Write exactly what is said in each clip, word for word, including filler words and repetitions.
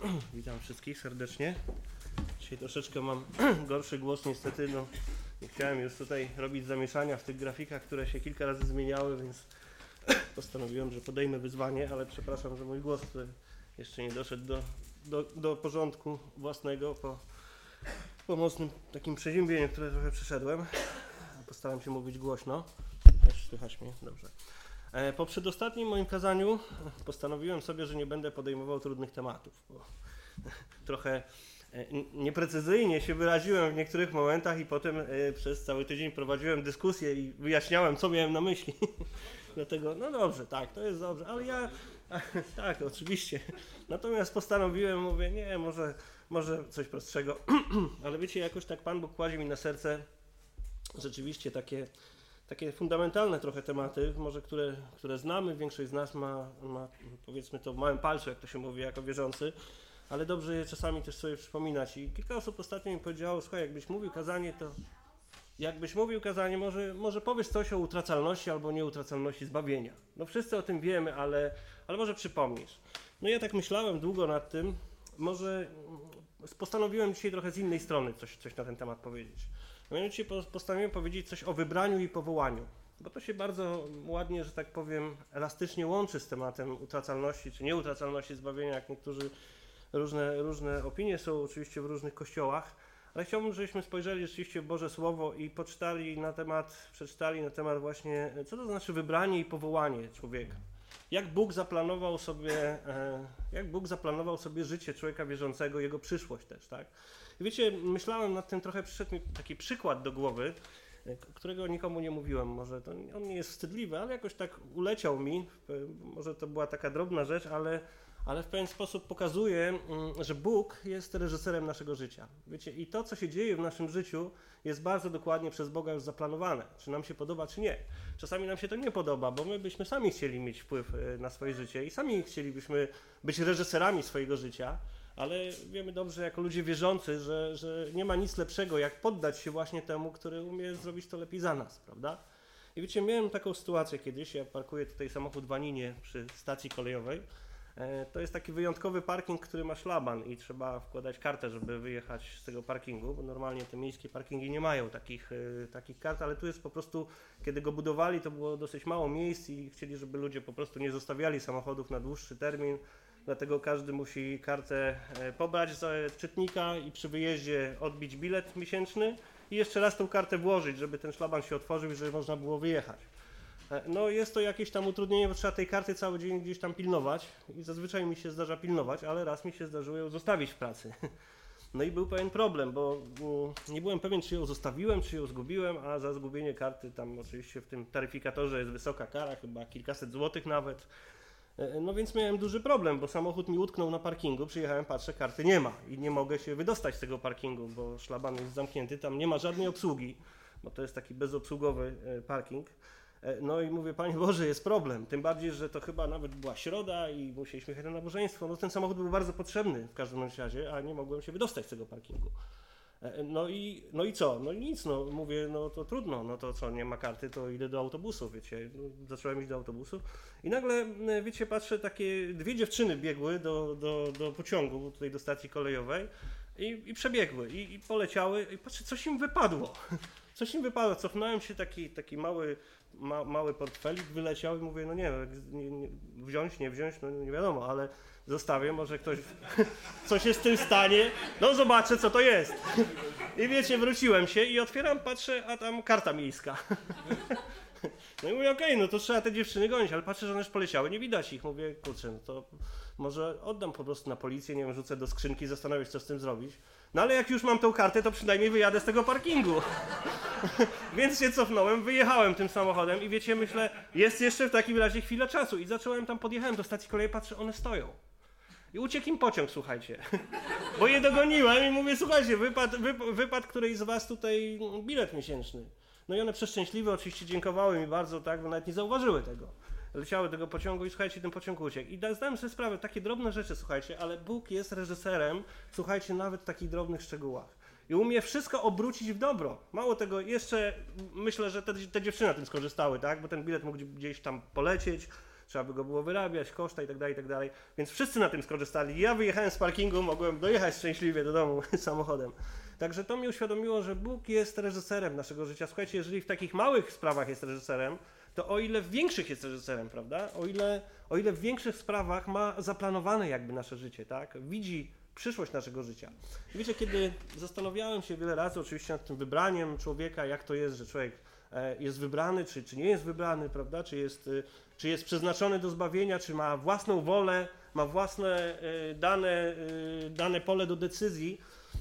Witam wszystkich serdecznie. Dzisiaj troszeczkę mam gorszy głos niestety, no nie chciałem już tutaj robić zamieszania w tych grafikach, które się kilka razy zmieniały, więc postanowiłem, że podejmę wyzwanie, ale przepraszam, że mój głos który jeszcze nie doszedł do, do, do porządku własnego po, po mocnym takim przeziębieniu, które trochę przeszedłem. Postaram się mówić głośno. Też słychać mnie? Dobrze. Po przedostatnim moim kazaniu postanowiłem sobie, że nie będę podejmował trudnych tematów, bo trochę nieprecyzyjnie się wyraziłem w niektórych momentach i potem przez cały tydzień prowadziłem dyskusję i wyjaśniałem, co miałem na myśli. Dlatego, no dobrze, tak, to jest dobrze, ale ja, tak, oczywiście. Natomiast postanowiłem, mówię, nie, może, może coś prostszego, ale wiecie, jakoś tak Pan Bóg kładzie mi na serce rzeczywiście takie Takie fundamentalne trochę tematy, może które, które znamy, większość z nas ma, ma, powiedzmy to w małym palcu, jak to się mówi, jako wierzący, ale dobrze je czasami też sobie przypominać. I kilka osób ostatnio mi powiedziało, słuchaj, jakbyś mówił kazanie, to jakbyś mówił kazanie, może, może powiesz coś o utracalności albo nieutracalności zbawienia. No wszyscy o tym wiemy, ale, ale może przypomnisz. No ja tak myślałem długo nad tym, może postanowiłem dzisiaj trochę z innej strony coś, coś na ten temat powiedzieć. Mianowicie postanowiłem powiedzieć coś o wybraniu i powołaniu, bo to się bardzo ładnie, że tak powiem, elastycznie łączy z tematem utracalności czy nieutracalności zbawienia, jak niektórzy różne, różne opinie są oczywiście w różnych kościołach, ale chciałbym, żebyśmy spojrzeli rzeczywiście w Boże Słowo i poczytali na temat, przeczytali na temat właśnie, co to znaczy wybranie i powołanie człowieka. Jak Bóg zaplanował sobie, jak Bóg zaplanował sobie życie człowieka wierzącego, jego przyszłość też, tak? I wiecie, myślałem nad tym, trochę przyszedł mi taki przykład do głowy, którego nikomu nie mówiłem, może to on nie jest wstydliwy, ale jakoś tak uleciał mi, może to była taka drobna rzecz, ale, ale w pewien sposób pokazuje, że Bóg jest reżyserem naszego życia. Wiecie, i to, co się dzieje w naszym życiu, jest bardzo dokładnie przez Boga już zaplanowane, czy nam się podoba, czy nie. Czasami nam się to nie podoba, bo my byśmy sami chcieli mieć wpływ na swoje życie i sami chcielibyśmy być reżyserami swojego życia, ale wiemy dobrze jako ludzie wierzący, że, że nie ma nic lepszego, jak poddać się właśnie temu, który umie zrobić to lepiej za nas, prawda? I wiecie, miałem taką sytuację kiedyś, ja parkuję tutaj samochód w Aninie przy stacji kolejowej. To jest taki wyjątkowy parking, który ma szlaban i trzeba wkładać kartę, żeby wyjechać z tego parkingu, bo normalnie te miejskie parkingi nie mają takich, takich kart, ale tu jest po prostu, kiedy go budowali, to było dosyć mało miejsc i chcieli, żeby ludzie po prostu nie zostawiali samochodów na dłuższy termin. Dlatego każdy musi kartę pobrać z czytnika i przy wyjeździe odbić bilet miesięczny i jeszcze raz tą kartę włożyć, żeby ten szlaban się otworzył i żeby można było wyjechać. No jest to jakieś tam utrudnienie, bo trzeba tej karty cały dzień gdzieś tam pilnować i zazwyczaj mi się zdarza pilnować, ale raz mi się zdarzyło ją zostawić w pracy. No i był pewien problem, bo nie byłem pewien, czy ją zostawiłem, czy ją zgubiłem, a za zgubienie karty tam oczywiście w tym taryfikatorze jest wysoka kara, chyba kilkaset złotych nawet. No więc miałem duży problem, bo samochód mi utknął na parkingu, przyjechałem, patrzę, karty nie ma i nie mogę się wydostać z tego parkingu, bo szlaban jest zamknięty, tam nie ma żadnej obsługi, bo to jest taki bezobsługowy parking. No i mówię, Panie Boże, jest problem, tym bardziej, że to chyba nawet była środa i musieliśmy jechać na nabożeństwo, no ten samochód był bardzo potrzebny w każdym razie, a nie mogłem się wydostać z tego parkingu. No i, no i co? No i nic, no mówię, no to trudno, no to co, nie ma karty, to idę do autobusu, wiecie, no, zacząłem iść do autobusu i nagle, wiecie, patrzę, takie dwie dziewczyny biegły do, do, do pociągu, tutaj do stacji kolejowej i, i przebiegły i, i poleciały i patrzę, coś im wypadło, coś im wypadło, cofnąłem się, taki, taki mały, ma, mały portfelik wyleciał i mówię, no nie, nie, nie wziąć, nie wziąć, no nie wiadomo, ale zostawię, może ktoś coś się z tym stanie, no zobaczę, co to jest. I wiecie, wróciłem się i otwieram, patrzę, a tam karta miejska. No i mówię, okej, okay, no to trzeba te dziewczyny gonić, ale patrzę, że one już poleciały, nie widać ich. Mówię, kurczę, no to może oddam po prostu na policję, nie wiem, rzucę do skrzynki, zastanawiam się, co z tym zrobić. No ale jak już mam tą kartę, to przynajmniej wyjadę z tego parkingu. Więc się cofnąłem, wyjechałem tym samochodem i wiecie, myślę, jest jeszcze w takim razie chwila czasu. I zacząłem tam, podjechałem do stacji kolei, patrzę, one stoją. I uciekł im pociąg, słuchajcie. Bo je dogoniłem i mówię, słuchajcie, wypadł, wyp- wypadł którejś z was tutaj bilet miesięczny. No i one przeszczęśliwe oczywiście dziękowały mi bardzo, tak, bo nawet nie zauważyły tego. Leciały tego pociągu i słuchajcie, ten pociąg uciekł. I zdałem sobie sprawę, takie drobne rzeczy, słuchajcie, ale Bóg jest reżyserem, słuchajcie, nawet w takich drobnych szczegółach. I umie wszystko obrócić w dobro. Mało tego, jeszcze myślę, że te, te dziewczyny na tym skorzystały, tak, bo ten bilet mógł gdzieś tam polecieć. trzeba by go było wyrabiać, koszta i tak dalej, i tak dalej. Więc wszyscy na tym skorzystali. Ja wyjechałem z parkingu, mogłem dojechać szczęśliwie do domu samochodem. Także to mi uświadomiło, że Bóg jest reżyserem naszego życia. Słuchajcie, jeżeli w takich małych sprawach jest reżyserem, to o ile w większych jest reżyserem, prawda? O ile, o ile w większych sprawach ma zaplanowane jakby nasze życie, tak? Widzi przyszłość naszego życia. I wiecie, kiedy zastanawiałem się wiele razy oczywiście nad tym wybraniem człowieka, jak to jest, że człowiek jest wybrany, czy, czy nie jest wybrany, prawda? Czy jest, czy jest przeznaczony do zbawienia, czy ma własną wolę, ma własne dane, dane pole do decyzji,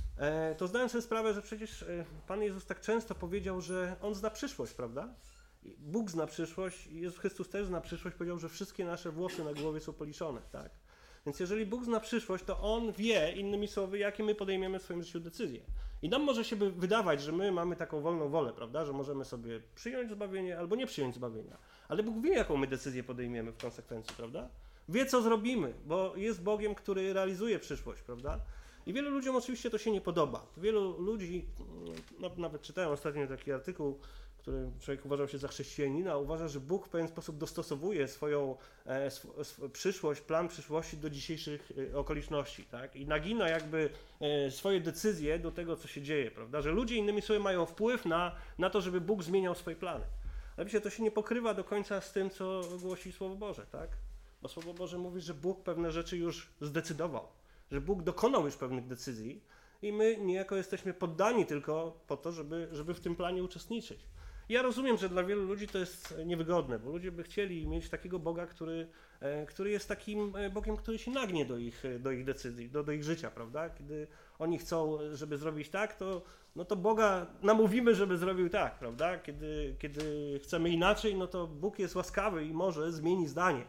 to zdałem sobie sprawę, że przecież Pan Jezus tak często powiedział, że On zna przyszłość, prawda? Bóg zna przyszłość i Jezus Chrystus też zna przyszłość, powiedział, że wszystkie nasze włosy na głowie są policzone, tak? Więc jeżeli Bóg zna przyszłość, to On wie, innymi słowy, jakie my podejmiemy w swoim życiu decyzje. I nam może się by wydawać, że my mamy taką wolną wolę, prawda, że możemy sobie przyjąć zbawienie albo nie przyjąć zbawienia. Ale Bóg wie, jaką my decyzję podejmiemy w konsekwencji, prawda? Wie, co zrobimy, bo jest Bogiem, który realizuje przyszłość, prawda? I wielu ludziom oczywiście to się nie podoba. Wielu ludzi, no, nawet czytałem ostatnio taki artykuł, który człowiek uważał się za chrześcijanina, uważa, że Bóg w pewien sposób dostosowuje swoją e, sw, sw, przyszłość, plan przyszłości do dzisiejszych e, okoliczności, tak? I nagina jakby e, swoje decyzje do tego, co się dzieje, prawda? Że ludzie innymi słowy mają wpływ na, na to, żeby Bóg zmieniał swoje plany. Ale wiecie, to się nie pokrywa do końca z tym, co głosi Słowo Boże, tak? Bo Słowo Boże mówi, że Bóg pewne rzeczy już zdecydował, że Bóg dokonał już pewnych decyzji i my niejako jesteśmy poddani tylko po to, żeby, żeby w tym planie uczestniczyć. Ja rozumiem, że dla wielu ludzi to jest niewygodne, bo ludzie by chcieli mieć takiego Boga, który, który jest takim Bogiem, który się nagnie do ich, do ich decyzji, do, do ich życia, prawda? Kiedy oni chcą, żeby zrobić tak, to, no to Boga namówimy, żeby zrobił tak, prawda? Kiedy, kiedy chcemy inaczej, no to Bóg jest łaskawy i może zmieni zdanie.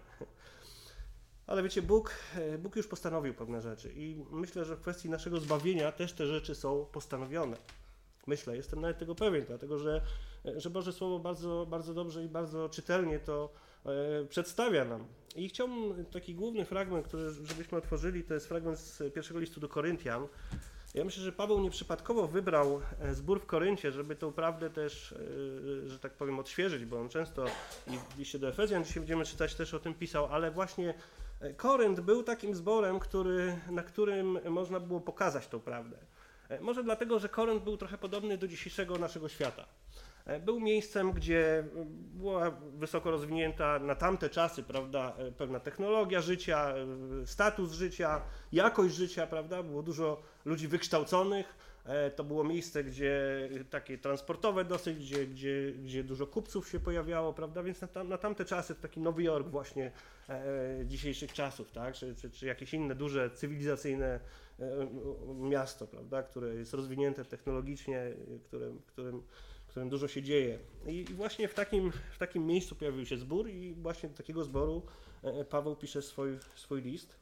Ale wiecie, Bóg, Bóg już postanowił pewne rzeczy i myślę, że w kwestii naszego zbawienia też te rzeczy są postanowione. Myślę, jestem nawet tego pewien, dlatego że, że Boże Słowo bardzo, bardzo dobrze i bardzo czytelnie to e, przedstawia nam. I chciałbym taki główny fragment, który żebyśmy otworzyli, to jest fragment z pierwszego listu do Koryntian. Ja myślę, że Paweł nieprzypadkowo wybrał zbór w Koryncie, żeby tą prawdę też, e, że tak powiem, odświeżyć, bo on często i w liście do Efezjan, dzisiaj będziemy czytać, też o tym pisał, ale właśnie Korynt był takim zborem, który, na którym można było pokazać tą prawdę. Może dlatego, że Korynt był trochę podobny do dzisiejszego naszego świata. Był miejscem, gdzie była wysoko rozwinięta na tamte czasy, prawda, pewna technologia życia, status życia, jakość życia, prawda, było dużo ludzi wykształconych. To było miejsce, gdzie takie transportowe dosyć, gdzie, gdzie, gdzie dużo kupców się pojawiało, prawda, więc na, tam, na tamte czasy to taki Nowy Jork właśnie e, dzisiejszych czasów, tak, czy, czy, czy jakieś inne duże cywilizacyjne e, miasto, prawda, które jest rozwinięte technologicznie, którym, którym, którym dużo się dzieje. I, i właśnie w takim, w takim miejscu pojawił się zbór i właśnie do takiego zboru e, Paweł pisze swój, swój list.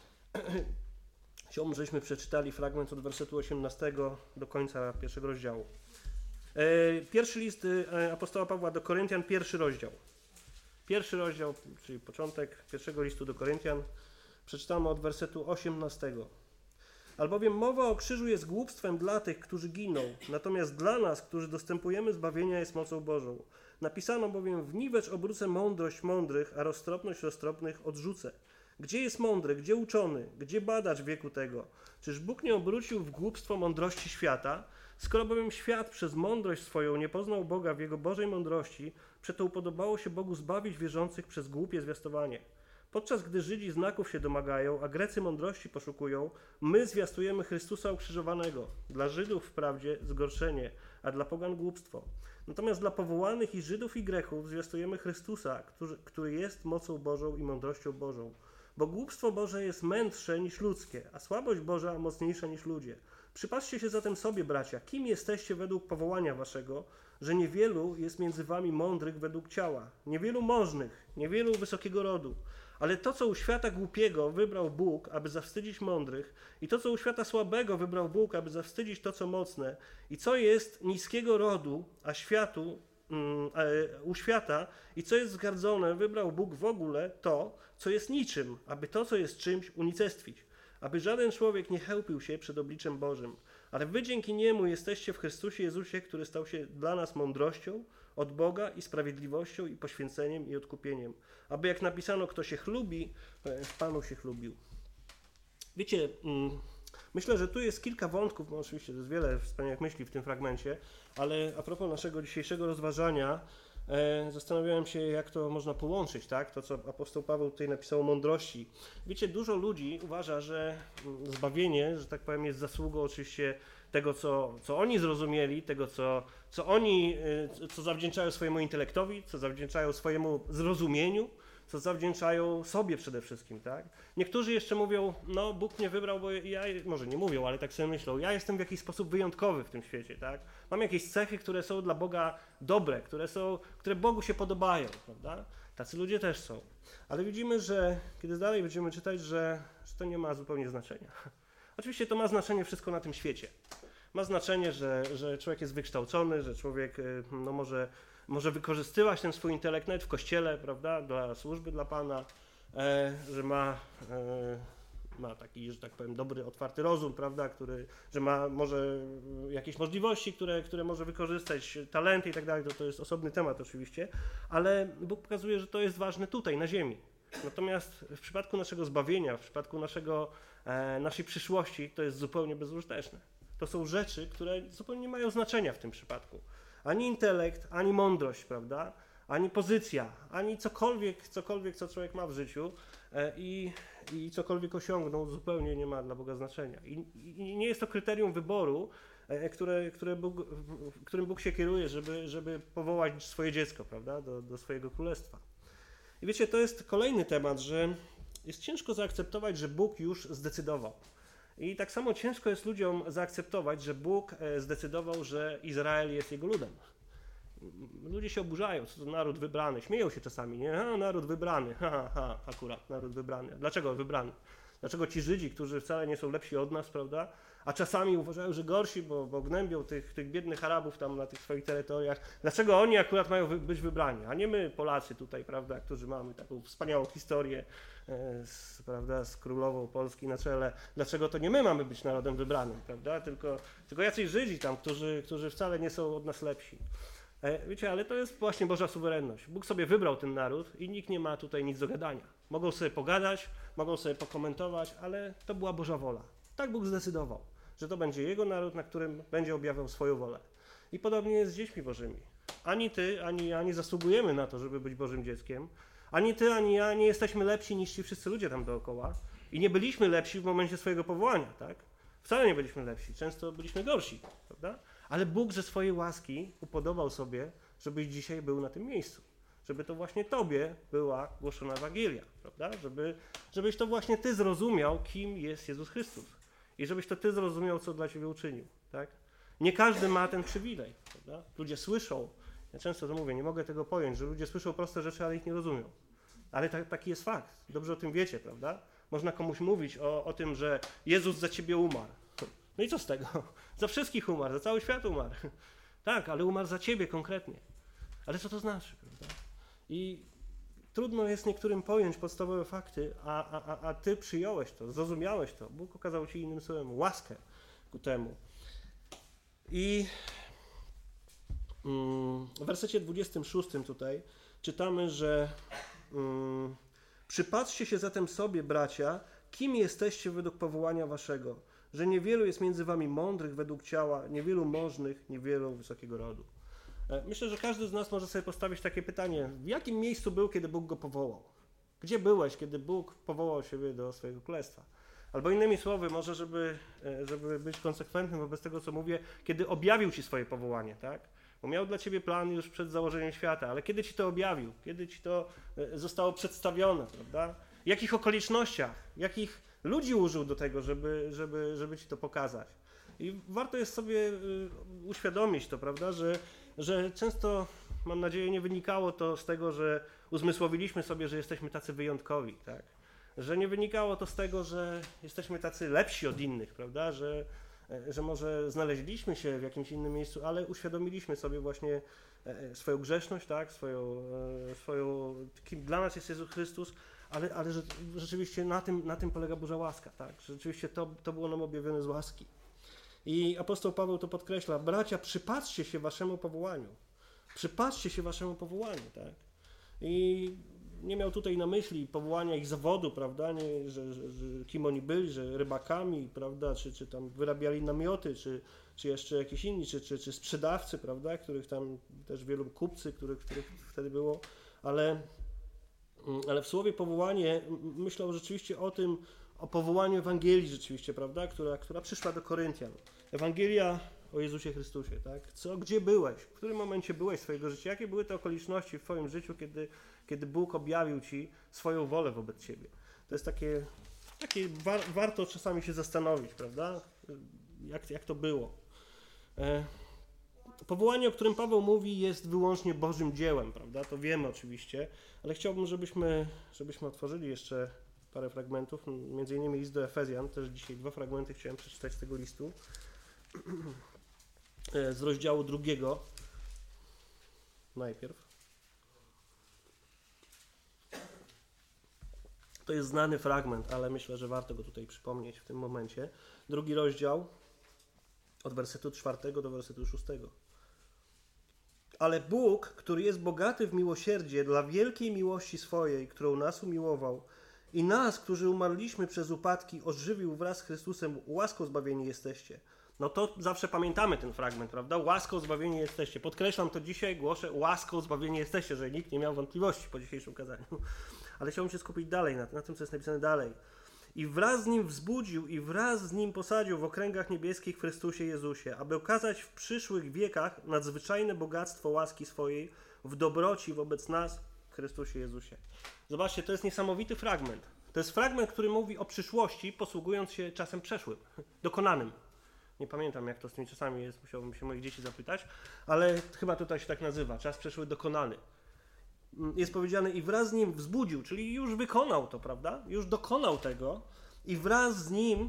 Chciałbym, żebyśmy przeczytali fragment od wersetu osiemnastego do końca pierwszego rozdziału. Pierwszy list apostoła Pawła do Koryntian, pierwszy rozdział. Pierwszy rozdział, czyli początek pierwszego listu do Koryntian. Przeczytamy od wersetu osiemnastego. Albowiem mowa o krzyżu jest głupstwem dla tych, którzy giną, natomiast dla nas, którzy dostępujemy zbawienia, jest mocą Bożą. Napisano bowiem: w niwecz obrócę mądrość mądrych, a roztropność roztropnych odrzucę. Gdzie jest mądry, gdzie uczony, gdzie badacz wieku tego? Czyż Bóg nie obrócił w głupstwo mądrości świata? Skoro bowiem świat przez mądrość swoją nie poznał Boga w Jego Bożej mądrości, przeto upodobało się Bogu zbawić wierzących przez głupie zwiastowanie. Podczas gdy Żydzi znaków się domagają, a Grecy mądrości poszukują, my zwiastujemy Chrystusa ukrzyżowanego. Dla Żydów wprawdzie zgorszenie, a dla pogan głupstwo. Natomiast dla powołanych i Żydów i Greków zwiastujemy Chrystusa, który, który jest mocą Bożą i mądrością Bożą. Bo głupstwo Boże jest mędrsze niż ludzkie, a słabość Boża mocniejsza niż ludzie. Przypatrzcie się zatem sobie, bracia, kim jesteście według powołania waszego, że niewielu jest między wami mądrych według ciała, niewielu możnych, niewielu wysokiego rodu. Ale to, co u świata głupiego wybrał Bóg, aby zawstydzić mądrych, i to, co u świata słabego wybrał Bóg, aby zawstydzić to, co mocne, i co jest niskiego rodu, a światu, um, e, u świata, i co jest zgardzone, wybrał Bóg w ogóle to, co jest niczym, aby to, co jest czymś, unicestwić. Aby żaden człowiek nie chełpił się przed obliczem Bożym. Ale wy dzięki Niemu jesteście w Chrystusie Jezusie, który stał się dla nas mądrością od Boga i sprawiedliwością i poświęceniem i odkupieniem. Aby jak napisano, kto się chlubi, w Panu się chlubił. Wiecie, myślę, że tu jest kilka wątków, bo oczywiście to jest wiele wspaniałych myśli w tym fragmencie, ale a propos naszego dzisiejszego rozważania, e, zastanawiałem się, jak to można połączyć, tak? To, co apostoł Paweł tutaj napisał o mądrości. Wiecie, dużo ludzi uważa, że zbawienie, że tak powiem, jest zasługą oczywiście tego, co, co oni zrozumieli, tego, co, co oni, co zawdzięczają swojemu intelektowi, co zawdzięczają swojemu zrozumieniu, co zawdzięczają sobie przede wszystkim, tak? Niektórzy jeszcze mówią, no Bóg mnie wybrał, bo ja, może nie mówią, ale tak sobie myślą, ja jestem w jakiś sposób wyjątkowy w tym świecie, tak? Mam jakieś cechy, które są dla Boga dobre, które są, które Bogu się podobają, prawda? Tacy ludzie też są. Ale widzimy, że kiedy dalej będziemy czytać, że, że to nie ma zupełnie znaczenia. Oczywiście to ma znaczenie wszystko na tym świecie. Ma znaczenie, że, że człowiek jest wykształcony, że człowiek no, może, może wykorzystywać ten swój intelekt nawet w kościele, prawda, dla służby dla Pana, e, że ma, e, ma taki, że tak powiem, dobry, otwarty rozum, prawda, który, że ma może jakieś możliwości, które, które może wykorzystać, talenty i tak dalej, to, to jest osobny temat oczywiście, ale Bóg pokazuje, że to jest ważne tutaj, na ziemi. Natomiast w przypadku naszego zbawienia, w przypadku naszego, e, naszej przyszłości, to jest zupełnie bezużyteczne. To są rzeczy, które zupełnie nie mają znaczenia w tym przypadku. Ani intelekt, ani mądrość, prawda? Ani pozycja, ani cokolwiek, cokolwiek, co człowiek ma w życiu e, i, i cokolwiek osiągnął, zupełnie nie ma dla Boga znaczenia. I, i nie jest to kryterium wyboru, e, które, które Bóg, którym Bóg się kieruje, żeby, żeby powołać swoje dziecko, prawda? Do, do swojego królestwa. I wiecie, to jest kolejny temat, że jest ciężko zaakceptować, że Bóg już zdecydował. I tak samo ciężko jest ludziom zaakceptować, że Bóg zdecydował, że Izrael jest jego ludem. Ludzie się oburzają, co to naród wybrany, śmieją się czasami, nie? A, naród wybrany, ha, ha, ha, akurat naród wybrany. Dlaczego wybrany? Dlaczego ci Żydzi, którzy wcale nie są lepsi od nas, prawda? A czasami uważają, że gorsi, bo, bo gnębią tych, tych biednych Arabów tam na tych swoich terytoriach. Dlaczego oni akurat mają wy, być wybrani, a nie my Polacy tutaj, prawda, którzy mamy taką wspaniałą historię e, z, prawda, z królową Polski na czele. Dlaczego to nie my mamy być narodem wybranym, prawda? Tylko, tylko jacyś Żydzi tam, którzy, którzy wcale nie są od nas lepsi. E, wiecie, ale to jest właśnie Boża suwerenność. Bóg sobie wybrał ten naród i nikt nie ma tutaj nic do gadania. Mogą sobie pogadać, mogą sobie pokomentować, ale to była Boża wola. Tak Bóg zdecydował, że to będzie Jego naród, na którym będzie objawiał swoją wolę. I podobnie jest z dziećmi Bożymi. Ani ty, ani ja nie zasługujemy na to, żeby być Bożym dzieckiem. Ani ty, ani ja nie jesteśmy lepsi niż ci wszyscy ludzie tam dookoła. I nie byliśmy lepsi w momencie swojego powołania, tak? Wcale nie byliśmy lepsi, często byliśmy gorsi, prawda? Ale Bóg ze swojej łaski upodobał sobie, żebyś dzisiaj był na tym miejscu. Żeby to właśnie tobie była głoszona Ewangelia, prawda? Żeby, żebyś to właśnie ty zrozumiał, kim jest Jezus Chrystus. I żebyś to ty zrozumiał, co dla ciebie uczynił, tak? Nie każdy ma ten przywilej, prawda? Ludzie słyszą, ja często to mówię, nie mogę tego pojąć, że ludzie słyszą proste rzeczy, ale ich nie rozumią. Ale tak, taki jest fakt, dobrze o tym wiecie, prawda? Można komuś mówić o, o tym, że Jezus za ciebie umarł. No i co z tego? Za wszystkich umarł, za cały świat umarł. Tak, ale umarł za ciebie konkretnie. Ale co to znaczy, prawda? I trudno jest niektórym pojąć podstawowe fakty, a, a, a ty przyjąłeś to, zrozumiałeś to. Bóg okazał ci innym słowem łaskę ku temu. I mm, w wersecie dwudziestym szóstym tutaj czytamy, że mm, przypatrzcie się zatem sobie, bracia, kim jesteście według powołania waszego, że niewielu jest między wami mądrych według ciała, niewielu możnych, niewielu wysokiego rodu. Myślę, że każdy z nas może sobie postawić takie pytanie, w jakim miejscu był, kiedy Bóg go powołał? Gdzie byłeś, kiedy Bóg powołał siebie do swojego królestwa? Albo innymi słowy, może żeby, żeby być konsekwentnym wobec tego, co mówię, kiedy objawił ci swoje powołanie, tak? Bo miał dla ciebie plan już przed założeniem świata, ale kiedy ci to objawił? Kiedy ci to zostało przedstawione, prawda? W jakich okolicznościach, jakich ludzi użył do tego, żeby, żeby, żeby ci to pokazać? I warto jest sobie uświadomić to, prawda, że, że często, mam nadzieję, nie wynikało to z tego, że uzmysłowiliśmy sobie, że jesteśmy tacy wyjątkowi, tak? Że nie wynikało to z tego, że jesteśmy tacy lepsi od innych, prawda, że, że może znaleźliśmy się w jakimś innym miejscu, ale uświadomiliśmy sobie właśnie swoją grzeszność, tak, swoją, swoją kim dla nas jest Jezus Chrystus, ale, ale że, rzeczywiście na tym, na tym polega Boża łaska, tak? Rzeczywiście to, to było nam objawione z łaski. I apostoł Paweł to podkreśla, bracia, przypatrzcie się waszemu powołaniu. Przypatrzcie się waszemu powołaniu, tak? I nie miał tutaj na myśli powołania ich zawodu, prawda, nie, że, że, że kim oni byli, że rybakami, prawda, czy, czy tam wyrabiali namioty, czy, czy jeszcze jakiś inni, czy, czy, czy sprzedawcy, prawda, których tam też wielu kupcy, których, których wtedy było, ale, ale w słowie powołanie myślał rzeczywiście o tym, o powołaniu Ewangelii rzeczywiście, prawda, która, która przyszła do Koryntian. Ewangelia o Jezusie Chrystusie, tak? Co, gdzie byłeś? W którym momencie byłeś swojego życia? Jakie były te okoliczności w twoim życiu, kiedy, kiedy Bóg objawił ci swoją wolę wobec ciebie? To jest takie, takie war, warto czasami się zastanowić, prawda? Jak, jak to było? E, powołanie, o którym Paweł mówi, jest wyłącznie Bożym dziełem, prawda? To wiemy oczywiście, ale chciałbym, żebyśmy, żebyśmy otworzyli jeszcze parę fragmentów, między innymi list do Efezjan, też dzisiaj dwa fragmenty chciałem przeczytać z tego listu. Z rozdziału drugiego najpierw. To jest znany fragment, ale myślę, że warto go tutaj przypomnieć w tym momencie. Drugi rozdział od wersetu czwartego do wersetu szóstego. Ale Bóg, który jest bogaty w miłosierdzie dla wielkiej miłości swojej, którą nas umiłował i nas, którzy umarliśmy przez upadki, ożywił wraz z Chrystusem, łaską zbawieni jesteście. No to zawsze pamiętamy ten fragment, prawda? Łaską zbawieni jesteście. Podkreślam to dzisiaj, głoszę, łaską zbawieni jesteście, żeby nikt nie miał wątpliwości po dzisiejszym kazaniu. Ale chciałbym się skupić dalej, na, na tym, co jest napisane dalej. I wraz z Nim wzbudził i wraz z Nim posadził w okręgach niebieskich w Chrystusie Jezusie, aby okazać w przyszłych wiekach nadzwyczajne bogactwo łaski swojej w dobroci wobec nas w Chrystusie Jezusie. Zobaczcie, to jest niesamowity fragment. To jest fragment, który mówi o przyszłości, posługując się czasem przeszłym, dokonanym. Nie pamiętam, jak to z tymi czasami jest, musiałbym się moich dzieci zapytać, ale chyba tutaj się tak nazywa, czas przeszły dokonany. Jest powiedziane i wraz z Nim wzbudził, czyli już wykonał to, prawda? Już dokonał tego i wraz z Nim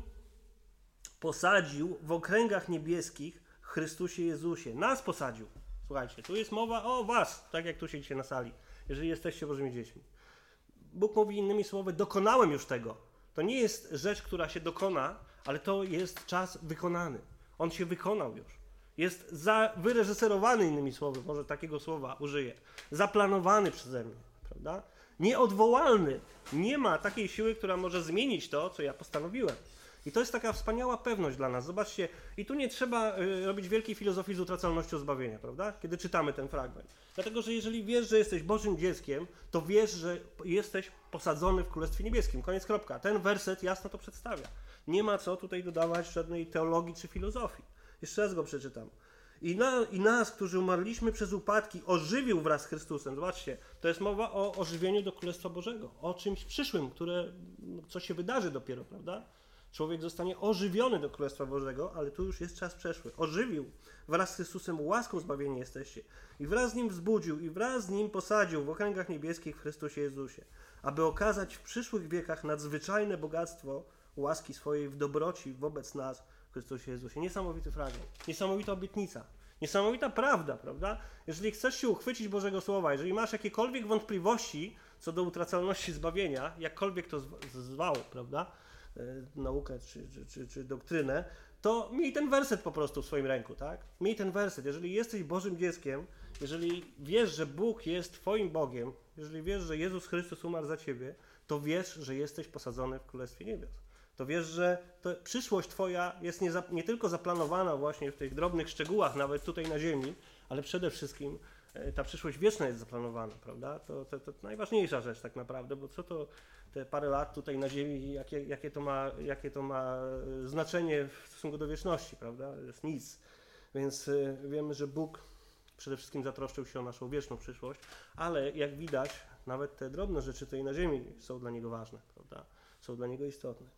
posadził w okręgach niebieskich w Chrystusie Jezusie. Nas posadził. Słuchajcie, tu jest mowa o was, tak jak tu siedzicie na sali, jeżeli jesteście Bożymi dziećmi. Bóg mówi innymi słowy, dokonałem już tego. To nie jest rzecz, która się dokona, ale to jest czas wykonany. On się wykonał już. Jest za, wyreżyserowany, innymi słowy, może takiego słowa użyję, zaplanowany przeze mnie, prawda? Nieodwołalny. Nie ma takiej siły, która może zmienić to, co ja postanowiłem. I to jest taka wspaniała pewność dla nas. Zobaczcie, i tu nie trzeba y, robić wielkiej filozofii z utracalnością zbawienia, prawda? Kiedy czytamy ten fragment. Dlatego, że jeżeli wiesz, że jesteś Bożym dzieckiem, to wiesz, że jesteś posadzony w Królestwie Niebieskim. Koniec, kropka. Ten werset jasno to przedstawia. Nie ma co tutaj dodawać żadnej teologii czy filozofii. Jeszcze raz go przeczytam. I, na, I nas, którzy umarliśmy przez upadki, ożywił wraz z Chrystusem. Zobaczcie, to jest mowa o ożywieniu do Królestwa Bożego. O czymś przyszłym, które, co się wydarzy dopiero, prawda? Człowiek zostanie ożywiony do Królestwa Bożego, ale tu już jest czas przeszły. Ożywił. Wraz z Chrystusem łaską zbawieni jesteście. I wraz z Nim wzbudził, i wraz z Nim posadził w okręgach niebieskich w Chrystusie Jezusie, aby okazać w przyszłych wiekach nadzwyczajne bogactwo łaski swojej w dobroci wobec nas w Chrystusie Jezusie. Niesamowity fragment. Niesamowita obietnica. Niesamowita prawda, prawda? Jeżeli chcesz się uchwycić Bożego Słowa, jeżeli masz jakiekolwiek wątpliwości co do utracalności zbawienia, jakkolwiek to zwało, prawda? Naukę czy, czy, czy, czy doktrynę, to miej ten werset po prostu w swoim ręku, tak? Miej ten werset. Jeżeli jesteś Bożym dzieckiem, jeżeli wiesz, że Bóg jest twoim Bogiem, jeżeli wiesz, że Jezus Chrystus umarł za ciebie, to wiesz, że jesteś posadzony w Królestwie Niebios. To wiesz, że to przyszłość twoja jest nie, za, nie tylko zaplanowana właśnie w tych drobnych szczegółach, nawet tutaj na ziemi, ale przede wszystkim ta przyszłość wieczna jest zaplanowana, prawda? To, to, to najważniejsza rzecz tak naprawdę, bo co to te parę lat tutaj na ziemi, jakie, jakie, to ma, jakie to ma znaczenie w stosunku do wieczności, prawda? To jest nic. Więc y, wiemy, że Bóg przede wszystkim zatroszczył się o naszą wieczną przyszłość, ale jak widać, nawet te drobne rzeczy tutaj na ziemi są dla Niego ważne, prawda? Są dla Niego istotne.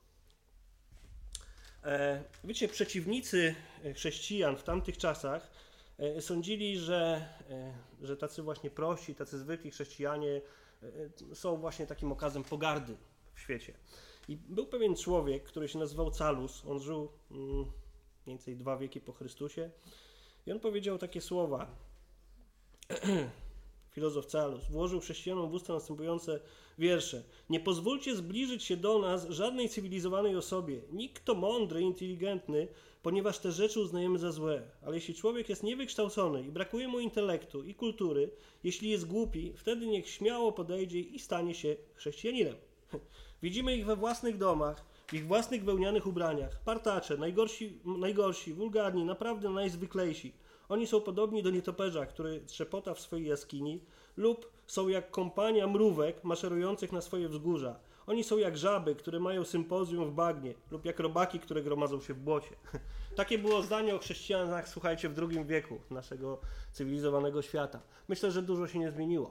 E, wiecie, przeciwnicy chrześcijan w tamtych czasach e, sądzili, że, e, że tacy właśnie prości, tacy zwykli chrześcijanie e, są właśnie takim okazem pogardy w świecie. I był pewien człowiek, który się nazywał Calus. On żył mm, mniej więcej dwa wieki po Chrystusie. I on powiedział takie słowa. filozof Caelus, włożył chrześcijanom w usta następujące wiersze. Nie pozwólcie zbliżyć się do nas żadnej cywilizowanej osobie. Nikt to mądry, inteligentny, ponieważ te rzeczy uznajemy za złe. Ale jeśli człowiek jest niewykształcony i brakuje mu intelektu i kultury, jeśli jest głupi, wtedy niech śmiało podejdzie i stanie się chrześcijaninem. Widzimy ich we własnych domach, w ich własnych wełnianych ubraniach. Partacze, najgorsi, najgorsi, wulgarni, naprawdę najzwyklejsi. Oni są podobni do nietoperza, który trzepota w swojej jaskini, lub są jak kompania mrówek maszerujących na swoje wzgórza. Oni są jak żaby, które mają sympozjum w bagnie, lub jak robaki, które gromadzą się w błocie. Takie było zdanie o chrześcijanach, słuchajcie, w drugim wieku naszego cywilizowanego świata. Myślę, że dużo się nie zmieniło.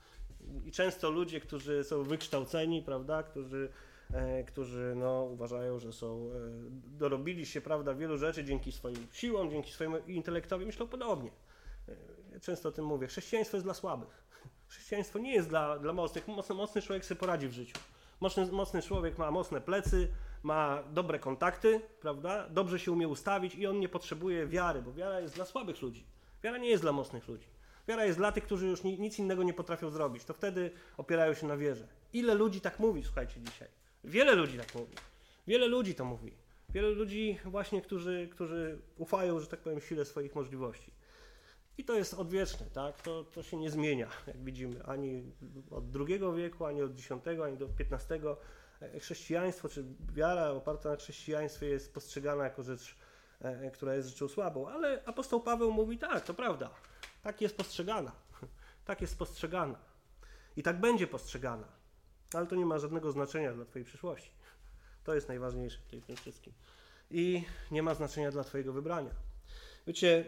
I często ludzie, którzy są wykształceni, prawda, którzy, e, którzy no, uważają, że są, e, dorobili się, prawda, wielu rzeczy dzięki swoim siłom, dzięki swojemu intelektowi, myślą podobnie. E, często o tym mówię. Chrześcijaństwo jest dla słabych. Chrześcijaństwo nie jest dla, dla mocnych. Mocny, mocny człowiek sobie poradzi w życiu. Mocny, mocny człowiek ma mocne plecy, ma dobre kontakty, prawda, dobrze się umie ustawić i on nie potrzebuje wiary, bo wiara jest dla słabych ludzi. Wiara nie jest dla mocnych ludzi. Wiara jest dla tych, którzy już nic innego nie potrafią zrobić. To wtedy opierają się na wierze. Ile ludzi tak mówi, słuchajcie, dzisiaj? Wiele ludzi tak mówi. Wiele ludzi to mówi. Wiele ludzi właśnie, którzy, którzy ufają, że tak powiem, sile swoich możliwości. I to jest odwieczne, tak? To, to się nie zmienia, jak widzimy, ani od drugiego wieku, ani od dziesiątego, ani do piętnastego. Chrześcijaństwo, czy wiara oparta na chrześcijaństwie jest postrzegana jako rzecz, która jest rzeczą słabą. Ale apostoł Paweł mówi tak, to prawda. Tak jest postrzegana. Tak jest postrzegana. I tak będzie postrzegana. Ale to nie ma żadnego znaczenia dla twojej przyszłości. To jest najważniejsze w tym wszystkim. I nie ma znaczenia dla twojego wybrania. Wiecie,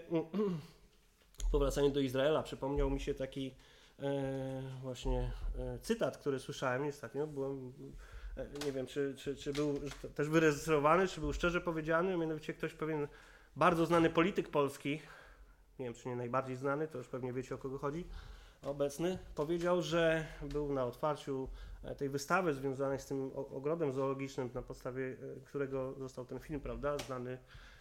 powracając do Izraela, przypomniał mi się taki e, właśnie e, cytat, który słyszałem ostatnio. Byłem, e, nie wiem, czy, czy, czy był też wyrejestrowany, czy był szczerze powiedziany. Mianowicie ktoś pewien bardzo znany polityk polski, nie wiem, czy nie najbardziej znany, to już pewnie wiecie, o kogo chodzi, obecny, powiedział, że był na otwarciu tej wystawy związanej z tym ogrodem zoologicznym, na podstawie którego został ten film, prawda, znany,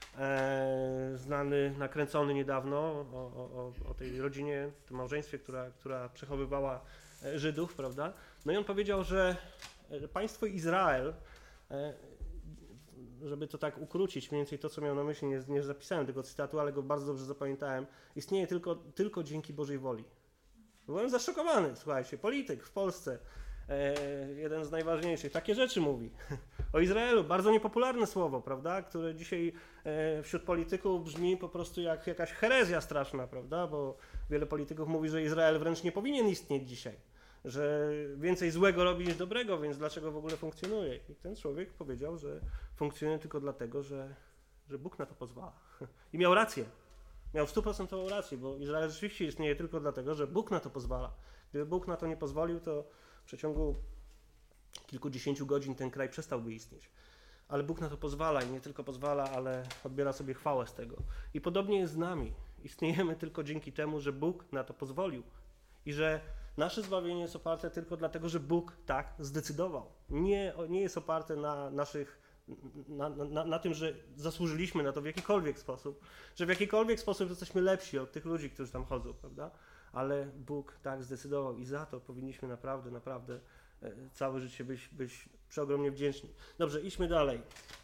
e, znany nakręcony niedawno o, o, o tej rodzinie, tym małżeństwie, która, która przechowywała Żydów, prawda. No i on powiedział, że państwo Izrael, e, żeby to tak ukrócić, mniej więcej to, co miał na myśli, nie, nie zapisałem tego cytatu, ale go bardzo dobrze zapamiętałem, istnieje tylko, tylko dzięki Bożej woli. Byłem zaszokowany, słuchajcie, polityk w Polsce, e, jeden z najważniejszych, takie rzeczy mówi o Izraelu, bardzo niepopularne słowo, prawda, które dzisiaj e, wśród polityków brzmi po prostu jak jakaś herezja straszna, prawda, bo wiele polityków mówi, że Izrael wręcz nie powinien istnieć dzisiaj, że więcej złego robi niż dobrego, więc dlaczego w ogóle funkcjonuje. I ten człowiek powiedział, że funkcjonuje tylko dlatego, że, że Bóg na to pozwala. I miał rację. Miał stuprocentową rację, bo Izrael rzeczywiście istnieje tylko dlatego, że Bóg na to pozwala. Gdyby Bóg na to nie pozwolił, to w przeciągu kilkudziesięciu godzin ten kraj przestałby istnieć. Ale Bóg na to pozwala i nie tylko pozwala, ale odbiera sobie chwałę z tego. I podobnie jest z nami. Istniejemy tylko dzięki temu, że Bóg na to pozwolił. I że nasze zbawienie jest oparte tylko dlatego, że Bóg tak zdecydował. Nie, nie jest oparte na naszych Na, na, na tym, że zasłużyliśmy na to w jakikolwiek sposób, że w jakikolwiek sposób jesteśmy lepsi od tych ludzi, którzy tam chodzą, prawda? Ale Bóg tak zdecydował i za to powinniśmy naprawdę, naprawdę e, całe życie być, być przeogromnie wdzięczni. Dobrze, idźmy dalej.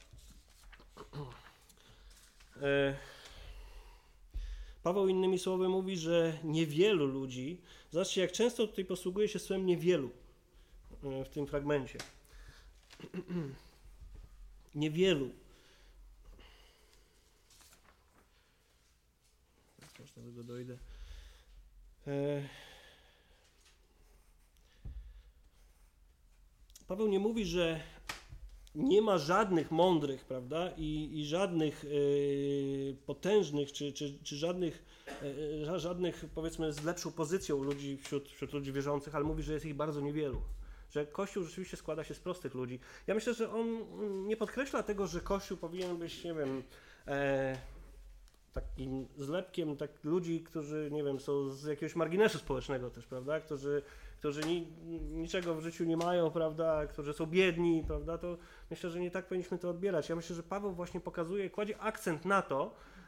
E, Paweł innymi słowy mówi, że niewielu ludzi, zobaczcie jak często tutaj posługuje się słowem niewielu e, w tym fragmencie. Niewielu. Teraz do tego dojdę. E... Paweł nie mówi, że nie ma żadnych mądrych, prawda, i, i żadnych e, potężnych, czy, czy, czy żadnych, e, żadnych, powiedzmy, z lepszą pozycją ludzi wśród, wśród ludzi wierzących, ale mówi, że jest ich bardzo niewielu. Że Kościół rzeczywiście składa się z prostych ludzi. Ja myślę, że on nie podkreśla tego, że Kościół powinien być, nie wiem, e, takim zlepkiem tak ludzi, którzy, nie wiem, są z jakiegoś marginesu społecznego też, prawda, którzy, którzy ni, niczego w życiu nie mają, prawda, którzy są biedni, prawda, to myślę, że nie tak powinniśmy to odbierać. Ja myślę, że Paweł właśnie pokazuje, kładzie akcent na to,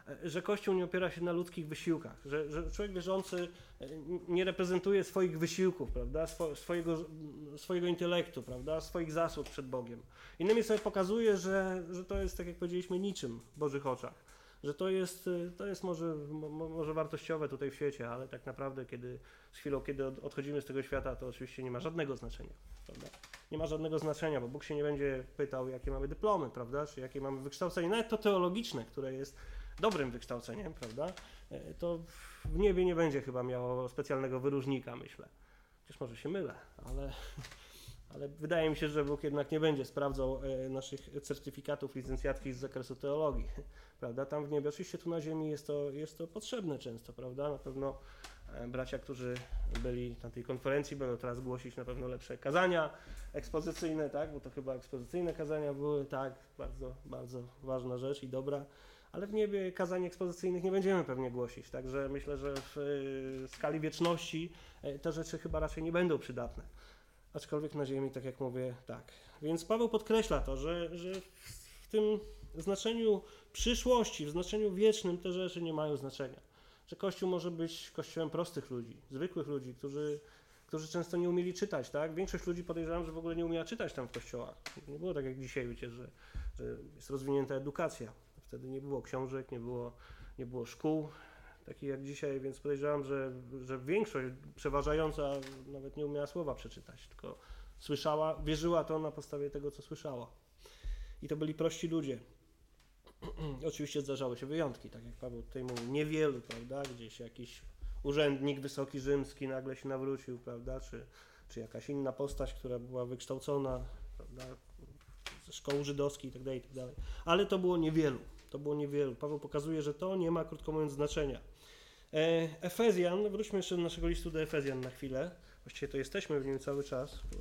że Kościół nie opiera się na ludzkich wysiłkach, że, że człowiek wierzący nie reprezentuje swoich wysiłków, prawda, Swo, swojego, swojego intelektu, prawda, swoich zasług przed Bogiem. Innymi słowy pokazuje, że, że to jest, tak jak powiedzieliśmy, niczym w Bożych oczach. Że to jest, to jest może, może wartościowe tutaj w świecie, ale tak naprawdę kiedy, z chwilą, kiedy odchodzimy z tego świata, to oczywiście nie ma żadnego znaczenia, prawda? Nie ma żadnego znaczenia, bo Bóg się nie będzie pytał, jakie mamy dyplomy, prawda, czy jakie mamy wykształcenie, nawet to teologiczne, które jest dobrym wykształceniem, prawda, to w niebie nie będzie chyba miało specjalnego wyróżnika, myślę. Chociaż może się mylę, ale... Ale wydaje mi się, że Bóg jednak nie będzie sprawdzał e, naszych certyfikatów licencjackich z zakresu teologii, prawda? Tam w niebie, oczywiście tu na ziemi jest to, jest to potrzebne często, prawda? Na pewno e, bracia, którzy byli na tej konferencji, będą teraz głosić na pewno lepsze kazania ekspozycyjne, tak? Bo to chyba ekspozycyjne kazania były, tak, bardzo, bardzo ważna rzecz i dobra. Ale w niebie kazań ekspozycyjnych nie będziemy pewnie głosić, także myślę, że w e, skali wieczności e, te rzeczy chyba raczej nie będą przydatne. Aczkolwiek na ziemi, tak jak mówię, tak. Więc Paweł podkreśla to, że, że w tym znaczeniu przyszłości, w znaczeniu wiecznym te rzeczy nie mają znaczenia. Że Kościół może być kościołem prostych ludzi, zwykłych ludzi, którzy, którzy często nie umieli czytać, tak? Większość ludzi podejrzewam, że w ogóle nie umiała czytać tam w kościołach. Nie było tak jak dzisiaj, wiecie, że, że jest rozwinięta edukacja. Wtedy nie było książek, nie było, nie było szkół takich jak dzisiaj, więc podejrzewam, że, że większość przeważająca nawet nie umiała słowa przeczytać, tylko słyszała, wierzyła to na podstawie tego, co słyszała. I to byli prości ludzie. Oczywiście zdarzały się wyjątki, tak jak Paweł tutaj mówił, niewielu, prawda, gdzieś jakiś urzędnik wysoki rzymski nagle się nawrócił, prawda, czy, czy jakaś inna postać, która była wykształcona, prawda, ze szkoły żydowskiej i tak dalej, i tak dalej. Ale to było niewielu, to było niewielu. Paweł pokazuje, że to nie ma, krótko mówiąc, znaczenia. Efezjan, wróćmy jeszcze do naszego listu do Efezjan na chwilę. Właściwie to jesteśmy w nim cały czas, bo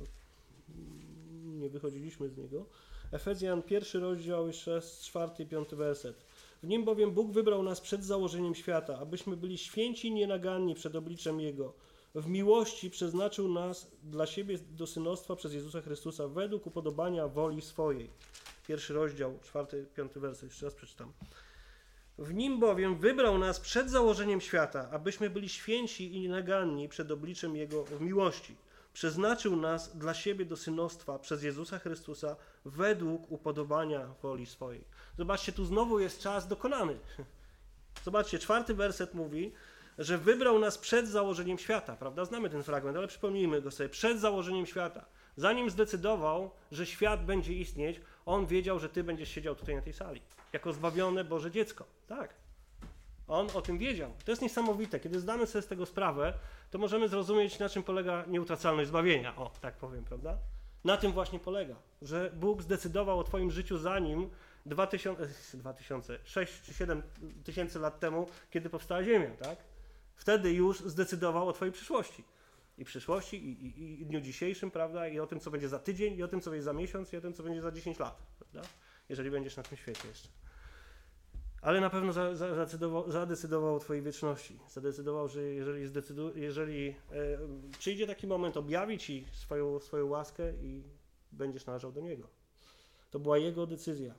nie wychodziliśmy z niego. Efezjan, pierwszy rozdział, jeszcze czwarty i piąty werset. W nim bowiem Bóg wybrał nas przed założeniem świata, abyśmy byli święci i nienaganni przed obliczem Jego. W miłości przeznaczył nas dla siebie do synostwa przez Jezusa Chrystusa według upodobania woli swojej. Pierwszy rozdział, czwarty, piąty werset, jeszcze raz przeczytam. W nim bowiem wybrał nas przed założeniem świata, abyśmy byli święci i nienaganni przed obliczem Jego w miłości. Przeznaczył nas dla siebie do synostwa przez Jezusa Chrystusa według upodobania woli swojej. Zobaczcie, tu znowu jest czas dokonany. Zobaczcie, czwarty werset mówi, że wybrał nas przed założeniem świata, prawda? Znamy ten fragment, ale przypomnijmy go sobie. Przed założeniem świata. Zanim zdecydował, że świat będzie istnieć, on wiedział, że ty będziesz siedział tutaj na tej sali. Jako zbawione Boże dziecko. Tak. On o tym wiedział. To jest niesamowite. Kiedy zdamy sobie z tego sprawę, to możemy zrozumieć, na czym polega nieutracalność zbawienia. O, tak powiem, prawda? Na tym właśnie polega, że Bóg zdecydował o twoim życiu zanim dwa tysiące, sześć czy siedem tysięcy lat temu, kiedy powstała Ziemia, tak? Wtedy już zdecydował o twojej przyszłości. I przyszłości, i, i, i dniu dzisiejszym, prawda? I o tym, co będzie za tydzień, i o tym, co będzie za miesiąc, i o tym, co będzie za dziesięć lat, prawda? Jeżeli będziesz na tym świecie jeszcze. Ale na pewno za, za, zadecydował, zadecydował o twojej wieczności. Zadecydował, że jeżeli, zdecydu, jeżeli e, przyjdzie taki moment, objawi ci swoją, swoją łaskę i będziesz należał do Niego. To była Jego decyzja.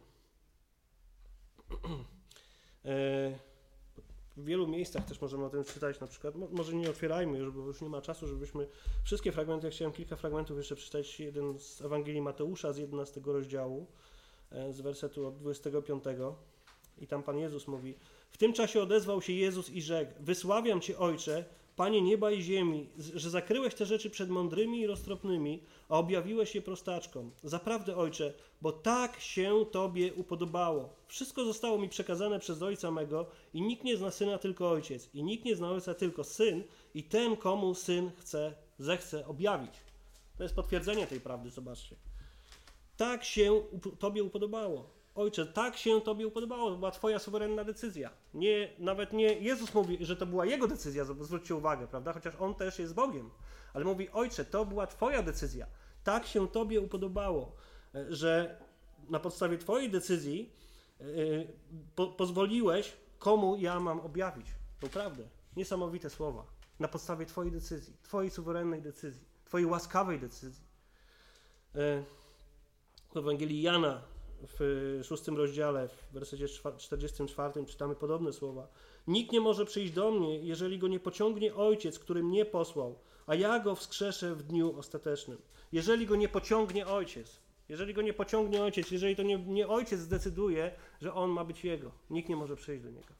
e, W wielu miejscach też możemy o tym czytać, na przykład, może nie otwierajmy już, bo już nie ma czasu, żebyśmy wszystkie fragmenty, ja chciałem kilka fragmentów jeszcze przeczytać, jeden z Ewangelii Mateusza z jedenastego rozdziału, z wersetu od dwudziestego piątego. I tam Pan Jezus mówi: w tym czasie odezwał się Jezus i rzekł: wysławiam Cię, Ojcze, Panie nieba i ziemi, że zakryłeś te rzeczy przed mądrymi i roztropnymi, a objawiłeś je prostaczkom. Zaprawdę, Ojcze, bo tak się Tobie upodobało. Wszystko zostało mi przekazane przez Ojca mego i nikt nie zna Syna, tylko Ojciec. I nikt nie zna Ojca, tylko Syn i ten, komu Syn chce, zechce objawić. To jest potwierdzenie tej prawdy, zobaczcie. Tak się Tobie upodobało. Ojcze, tak się Tobie upodobało, to była Twoja suwerenna decyzja. Nie, nawet nie Jezus mówi, że to była Jego decyzja, zwróćcie uwagę, prawda? Chociaż On też jest Bogiem. Ale mówi: Ojcze, to była Twoja decyzja. Tak się Tobie upodobało, że na podstawie Twojej decyzji yy, po, pozwoliłeś, komu ja mam objawić tą prawdę. Niesamowite słowa. Na podstawie Twojej decyzji, Twojej suwerennej decyzji, Twojej łaskawej decyzji. Yy, w Ewangelii Jana w szóstym rozdziale, w wersecie czterdziestym czwartym czytamy podobne słowa. Nikt nie może przyjść do mnie, jeżeli go nie pociągnie Ojciec, który mnie posłał, a ja go wskrzeszę w dniu ostatecznym. Jeżeli go nie pociągnie Ojciec, jeżeli go nie pociągnie Ojciec, jeżeli to nie, nie Ojciec zdecyduje, że On ma być Jego, nikt nie może przyjść do Niego.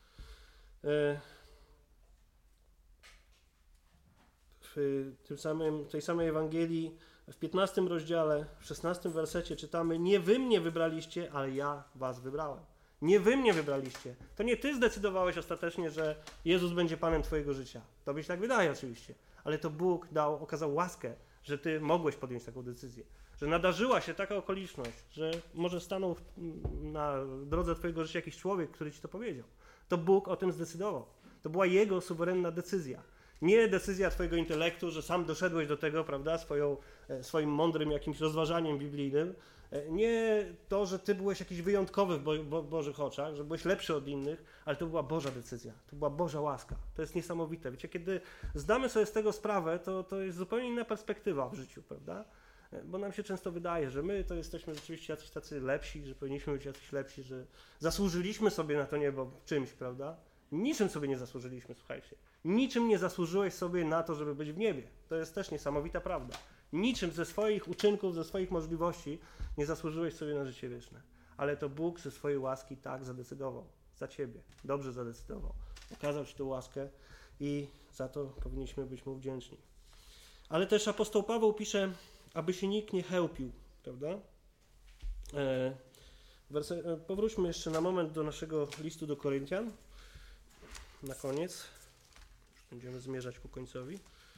W tym samym, tej samej Ewangelii, w piętnastym rozdziale, w szesnastym wersecie czytamy: nie wy mnie wybraliście, ale ja was wybrałem. Nie wy mnie wybraliście. To nie ty zdecydowałeś ostatecznie, że Jezus będzie Panem twojego życia. Tobie się tak wydaje oczywiście, ale to Bóg dał, okazał łaskę, że ty mogłeś podjąć taką decyzję. Że nadarzyła się taka okoliczność, że może stanął na drodze twojego życia jakiś człowiek, który ci to powiedział. To Bóg o tym zdecydował. To była Jego suwerenna decyzja. Nie decyzja twojego intelektu, że sam doszedłeś do tego, prawda, swoją, swoim mądrym jakimś rozważaniem biblijnym. Nie to, że ty byłeś jakiś wyjątkowy w Bo- Bo- Bożych oczach, że byłeś lepszy od innych, ale to była Boża decyzja, to była Boża łaska. To jest niesamowite. Wiecie, kiedy zdamy sobie z tego sprawę, to, to jest zupełnie inna perspektywa w życiu, prawda? Bo nam się często wydaje, że my to jesteśmy rzeczywiście jacyś tacy lepsi, że powinniśmy być jacyś lepsi, że zasłużyliśmy sobie na to niebo czymś, prawda? Niczym sobie nie zasłużyliśmy, słuchajcie. Niczym nie zasłużyłeś sobie na to, żeby być w niebie. To jest też niesamowita prawda. Niczym ze swoich uczynków, ze swoich możliwości nie zasłużyłeś sobie na życie wieczne. Ale to Bóg ze swojej łaski tak zadecydował. Za ciebie. Dobrze zadecydował. Okazał ci tę łaskę i za to powinniśmy być mu wdzięczni. Ale też apostoł Paweł pisze, aby się nikt nie chełpił, prawda? E, werse, e, powróćmy jeszcze na moment do naszego listu do Koryntian. Na koniec. Już będziemy zmierzać ku końcowi.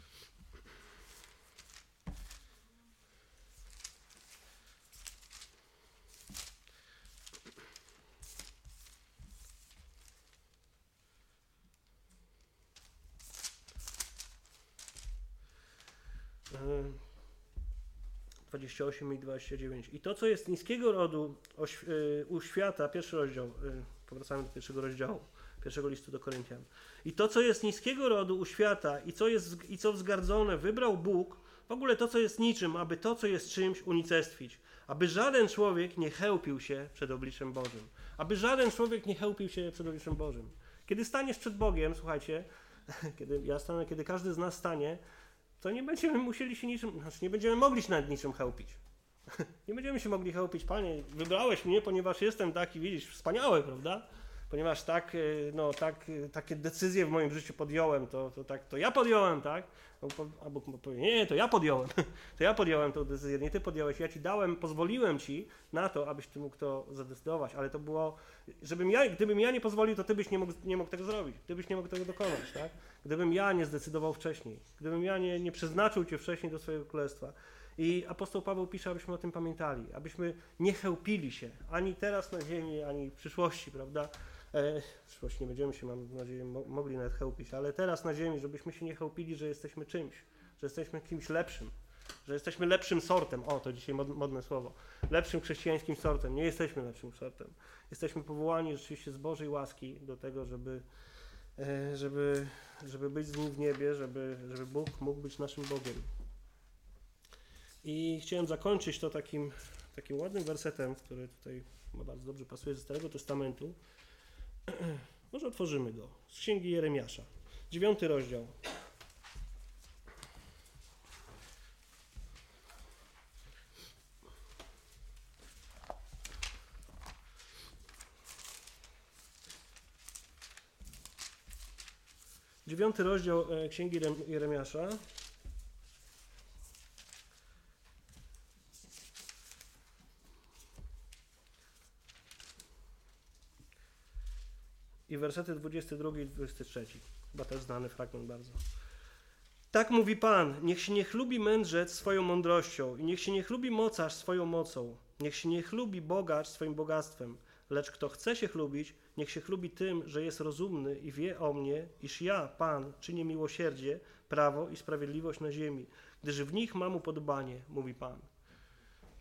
dwadzieścia osiem i dwadzieścia dziewięć. I to, co jest niskiego rodu u świata, pierwszy rozdział, powracamy do pierwszego rozdziału, pierwszego listu do Koryntian. I to, co jest niskiego rodu u świata i co jest i co wzgardzone, wybrał Bóg, w ogóle to, co jest niczym, aby to, co jest czymś, unicestwić. Aby żaden człowiek nie chełpił się przed obliczem Bożym. Aby żaden człowiek nie chełpił się przed obliczem Bożym. Kiedy staniesz przed Bogiem, słuchajcie, kiedy ja stanę, kiedy każdy z nas stanie, to nie będziemy musieli się niczym, znaczy nie będziemy mogli się nad niczym chełpić. Nie będziemy się mogli chełpić. Panie, wybrałeś mnie, ponieważ jestem taki, widzisz, wspaniały, prawda? Ponieważ tak, no, tak, takie decyzje w moim życiu podjąłem, to, to, tak, to ja podjąłem, tak? A Bóg powie, nie, to ja podjąłem. To ja podjąłem tę decyzję, nie ty podjąłeś. Ja ci dałem, pozwoliłem ci na to, abyś ty mógł to zadecydować. Ale to było, żebym ja, gdybym ja nie pozwolił, to ty byś nie mógł, nie mógł tego zrobić. Ty byś nie mógł tego dokonać, tak? Gdybym ja nie zdecydował wcześniej. Gdybym ja nie, nie przeznaczył cię wcześniej do swojego królestwa. I apostoł Paweł pisze, abyśmy o tym pamiętali. Abyśmy nie chełpili się ani teraz na ziemi, ani w przyszłości, prawda? W przyszłości nie będziemy się, mam nadzieję, mogli nawet chełpić, ale teraz na ziemi, żebyśmy się nie chełpili, że jesteśmy czymś, że jesteśmy kimś lepszym, że jesteśmy lepszym sortem. O, to dzisiaj modne słowo. Lepszym chrześcijańskim sortem. Nie jesteśmy lepszym sortem. Jesteśmy powołani rzeczywiście z Bożej łaski do tego, żeby, żeby, żeby być z Nim w niebie, żeby, żeby Bóg mógł być naszym Bogiem. I chciałem zakończyć to takim, takim ładnym wersetem, który tutaj bardzo dobrze pasuje ze Starego Testamentu. Może otworzymy go. Z Księgi Jeremiasza. Dziewiąty rozdział. Dziewiąty rozdział Księgi Jeremiasza. I wersety dwudziesty drugi i dwudziesty trzeci. Chyba też znany fragment bardzo. Tak mówi Pan, niech się nie chlubi mędrzec swoją mądrością i niech się nie chlubi mocarz swoją mocą. Niech się nie chlubi bogacz swoim bogactwem. Lecz kto chce się chlubić, niech się chlubi tym, że jest rozumny i wie o mnie, iż ja, Pan, czynię miłosierdzie, prawo i sprawiedliwość na ziemi, gdyż w nich mam upodobanie, mówi Pan.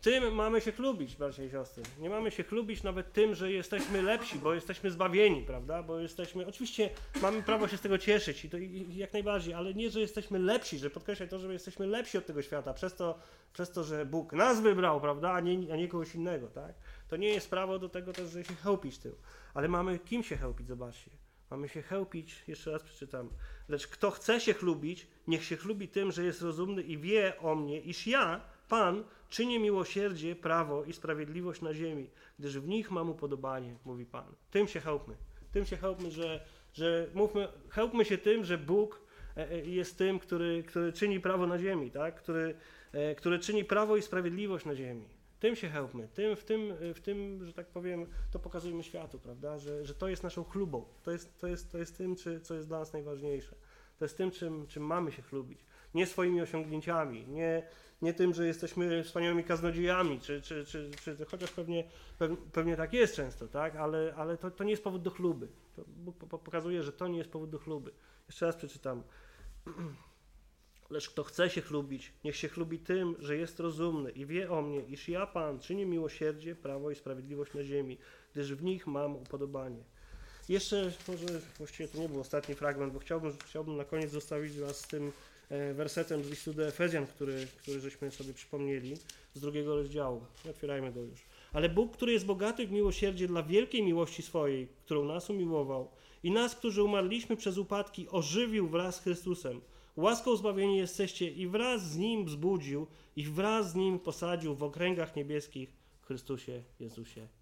Tym mamy się chlubić, bracia i siostry. Nie mamy się chlubić nawet tym, że jesteśmy lepsi, bo jesteśmy zbawieni, prawda? Bo jesteśmy, oczywiście mamy prawo się z tego cieszyć i to jak najbardziej, ale nie, że jesteśmy lepsi, że podkreślaj to, że jesteśmy lepsi od tego świata, przez to, przez to że Bóg nas wybrał, prawda? A nie, a nie kogoś innego, tak? To nie jest prawo do tego też, że się chełpić tym. Ale mamy kim się chełpić, zobaczcie. Mamy się chełpić, jeszcze raz przeczytam. Lecz kto chce się chlubić, niech się chlubi tym, że jest rozumny i wie o mnie, iż ja, Pan, czynię miłosierdzie, prawo i sprawiedliwość na ziemi, gdyż w nich mam upodobanie, mówi Pan. Tym się chełpmy. Tym się chełpmy, że, że mówmy, chełpmy się tym, że Bóg jest tym, który, który czyni prawo na ziemi, tak? Który, który czyni prawo i sprawiedliwość na ziemi. Tym się chełpmy, tym, w, tym, w tym, że tak powiem, to pokazujemy światu, prawda? Że, że to jest naszą chlubą, to jest, to jest, to jest tym, czy, co jest dla nas najważniejsze. To jest tym, czym, czym mamy się chlubić. Nie swoimi osiągnięciami, nie, nie tym, że jesteśmy wspaniałymi kaznodziejami, czy, czy, czy, czy chociaż pewnie, pewnie tak jest często, tak? Ale, ale to, to nie jest powód do chluby. To Bóg pokazuje, że to nie jest powód do chluby. Jeszcze raz przeczytam. Lecz kto chce się chlubić, niech się chlubi tym, że jest rozumny i wie o mnie, iż ja, Pan, czynię miłosierdzie, prawo i sprawiedliwość na ziemi, gdyż w nich mam upodobanie. Jeszcze, może właściwie to nie był ostatni fragment, bo chciałbym, chciałbym na koniec zostawić was z tym e, wersetem z listu do Efezjan, który, który żeśmy sobie przypomnieli, z drugiego rozdziału. Otwierajmy go już. Ale Bóg, który jest bogaty w miłosierdzie dla wielkiej miłości swojej, którą nas umiłował i nas, którzy umarliśmy przez upadki, ożywił wraz z Chrystusem. Łaską zbawieni jesteście i wraz z Nim wzbudził i wraz z Nim posadził w okręgach niebieskich w Chrystusie Jezusie.